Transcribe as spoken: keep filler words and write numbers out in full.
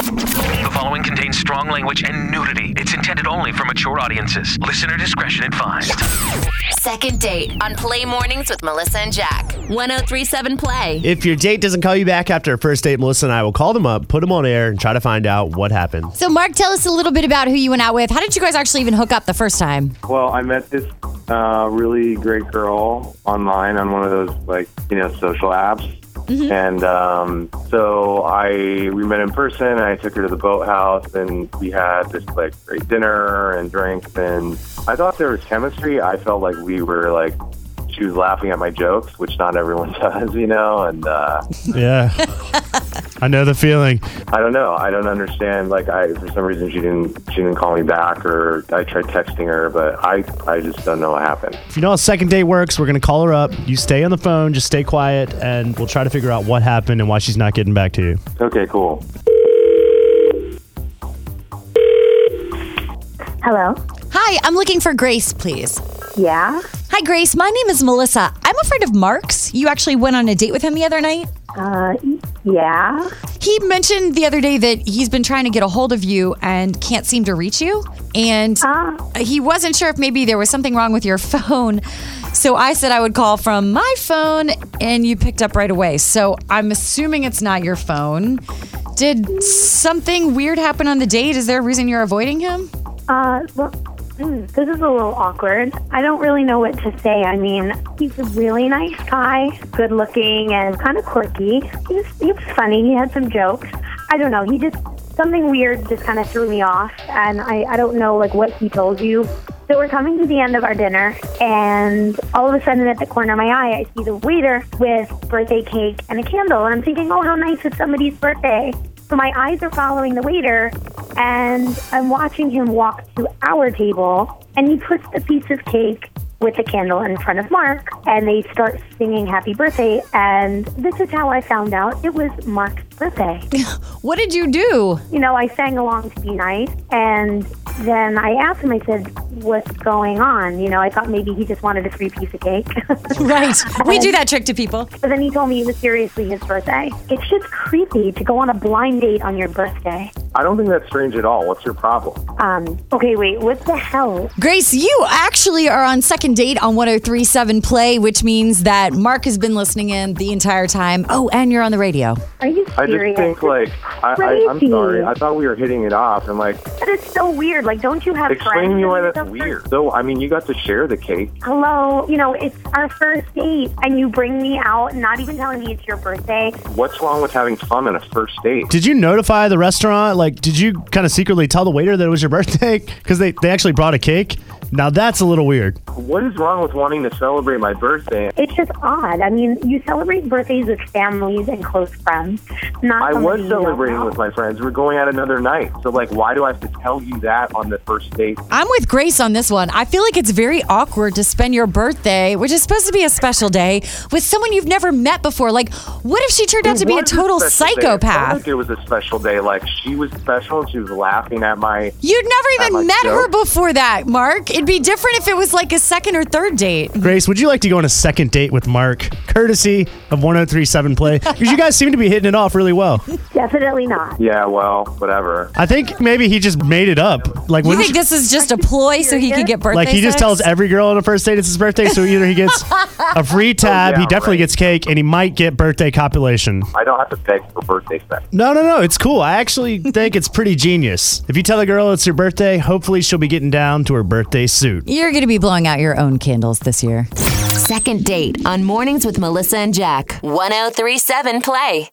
The following contains strong language and nudity. It's intended only for mature audiences. Listener discretion advised. Second Date on Play Mornings with Melissa and Jack. one oh three point seven Play. If your date doesn't call you back after a first date, Melissa and I will call them up, put them on air, and try to find out what happened. So, Mark, tell us a little bit about who you went out with. How did you guys actually even hook up the first time? Well, I met this uh, really great girl online on one of those, like, you know, social apps. Mm-hmm. And um, so I we met in person, and I took her to the boathouse, and we had this, like, great dinner and drinks, and I thought there was chemistry. I felt like we were, like, she was laughing at my jokes, which not everyone does, you know, and uh, yeah, I know the feeling. I don't know. I don't understand. Like, I for some reason she didn't she didn't call me back, or I tried texting her, but I I just don't know what happened. If you know how second date works, we're gonna call her up. You stay on the phone, just stay quiet, and we'll try to figure out what happened and why she's not getting back to you. Okay, cool. Hello. Hi, I'm looking for Grace, please. Yeah. Hi, Grace. My name is Melissa. I'm a friend of Mark's. You actually went on a date with him the other night? Uh, yeah. He mentioned the other day that he's been trying to get a hold of you and can't seem to reach you. And Uh. he wasn't sure if maybe there was something wrong with your phone. So I said I would call from my phone, and you picked up right away. So I'm assuming it's not your phone. Did something weird happen on the date? Is there a reason you're avoiding him? Uh, well, mm, this is a little awkward. I don't really know what to say. I mean, he's a really nice guy, good looking and kind of quirky. He was, he was funny. He had some jokes. I don't know. He just, something weird just kind of threw me off. And I, I don't know, like, what he told you. So we're coming to the end of our dinner, and all of a sudden at the corner of my eye, I see the waiter with birthday cake and a candle. And I'm thinking, oh, how nice, it's somebody's birthday. So my eyes are following the waiter, and I'm watching him walk to our table, and he puts the piece of cake with the candle in front of Mark, and they start singing happy birthday, and this is how I found out it was Mark's birthday. What did you do? You know, I sang along to be nice, and then I asked him, I said, what's going on? You know, I thought maybe he just wanted a free piece of cake. Right. We do that trick to people. But then he told me it was seriously his birthday. It's just creepy to go on a blind date on your birthday. I don't think that's strange at all. What's your problem? Um, okay, wait, what the hell? Grace, you actually are on second date on one oh three point seven Play, which means that Mark has been listening in the entire time. Oh, and you're on the radio. Are you I serious? just think, like, I, I, I'm Crazy. sorry. I thought we were hitting it off, and, like, That is so weird. Like, don't you have explain friends? to me why and that's stuff? weird. So, I mean, you got to share the cake. Hello, you know, it's our first date, and you bring me out, not even telling me it's your birthday. What's wrong with having fun on a first date? Did you notify the restaurant? Like, did you kind of secretly tell the waiter that it was your birthday? Because they, they actually brought a cake? Now, that's a little weird. What is wrong with wanting to celebrate my birthday? It's just odd. I mean, you celebrate birthdays with families and close friends. Not I was somebody you don't celebrating know. with my friends. We're going out another night. So, like, why do I have to tell you that on the first date? I'm with Grace on this one. I feel like it's very awkward to spend your birthday, which is supposed to be a special day, with someone you've never met before. Like, what if she turned out to It be a was total special day. It felt psychopath? like it was a special day. Like, she was special, and she was laughing at my... You'd never At my even met her joke? before that, Mark. It'd be different if it was like a second or third date. Grace, would you like to go on a second date with Mark, courtesy of one oh three point seven Play? Because you guys seem to be hitting it off really well. Definitely not. Yeah, well, whatever. I think maybe he just made it up. Like, You when think this is just a ploy so he could get birthday like he just sex? tells every girl on a first date it's his birthday, so either he gets a free tab, Oh, yeah, he definitely right. gets cake, and he might get birthday copulation. I don't have to beg for birthday sex. No, no, no, it's cool. I actually think it's pretty genius. If you tell a girl it's her birthday, hopefully she'll be getting down to her birthday suit. You're going to be blowing out your own candles this year. Second Date on Mornings with Melissa and Jack. one oh three point seven Play.